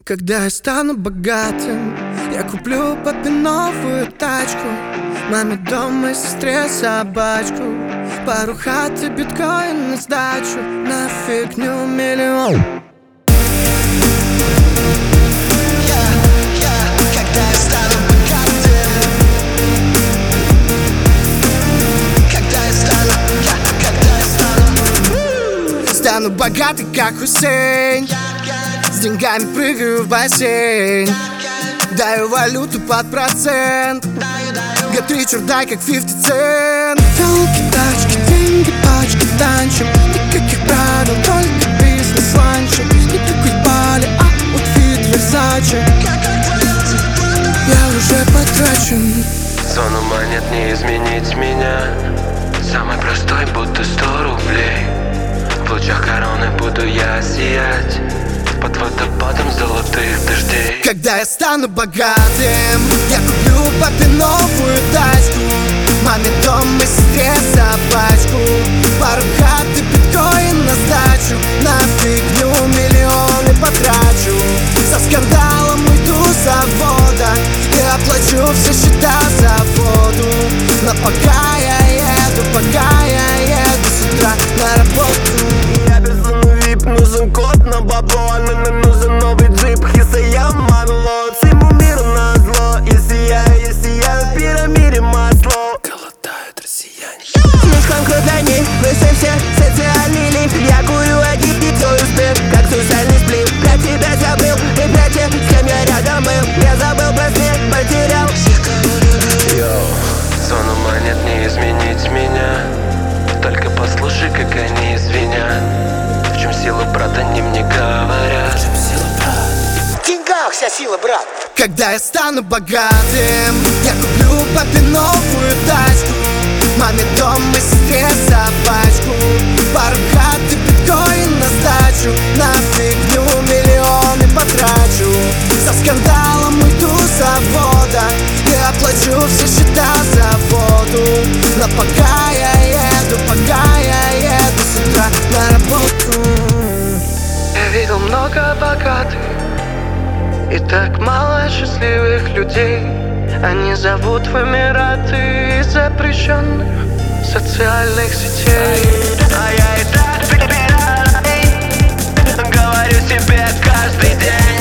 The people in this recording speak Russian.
Когда я стану богатым, я куплю папе новую тачку, маме дом и сестре собачку, пару хат и биткоин на сдачу, на фигню миллион. Когда я стану богатым, стану богатый, как Хусейн, с деньгами прыгаю в бассейн, даю валюту под процент, Г3 чердай, как 50 Cent. Телки, тачки, деньги, пачки, танчим, никаких правил, только бизнес-ланчи, никакой пали, аутфит Версаче. Я уже потрачен. Зону монет не изменить меня. Самый простой, будто 100 рублей. В лучах короны буду я сиять под водопадом золотых дождей. Когда я стану богатым, я куплю папе новую тачку, маме дом и сестре собачку, пару хат и биткоин на сдачу, на фигню миллионы потрачу. За скандалом уйду с завода и оплачу все счета за воду. Но пока я еду с утра на работу. Я без VIP, нужен код на бабло, нам нужен новый джип, Хисая Марло. Всему миру назло, если я в пирамиде масло. Голодают россияне. Слишком круто них, выше всех социальный лифт. Я курю один и твой успех, как социальный сплив. Про тебя забыл и про тех, с кем я рядом был. Я забыл про смех, потерял всех, кого любил. Йоу, зону монет не изменить меня. Только послушай, как они звенят. В чем сила, брат, они мне говорят. В деньгах вся сила, брат. Когда я стану богатым, я куплю папе новую тачку, маме дом и сестре собачку, пару хат и биткоин на сдачу, на фигню миллионы потрачу. За скандалом уйду с завода и оплачу все счета за воду. Но пока я еду с утра на работу. Я видел много богатых и так мало счастливых людей. Они зовут в Эмираты из запрещенных социальных сетей. А я и так говорю себе каждый день.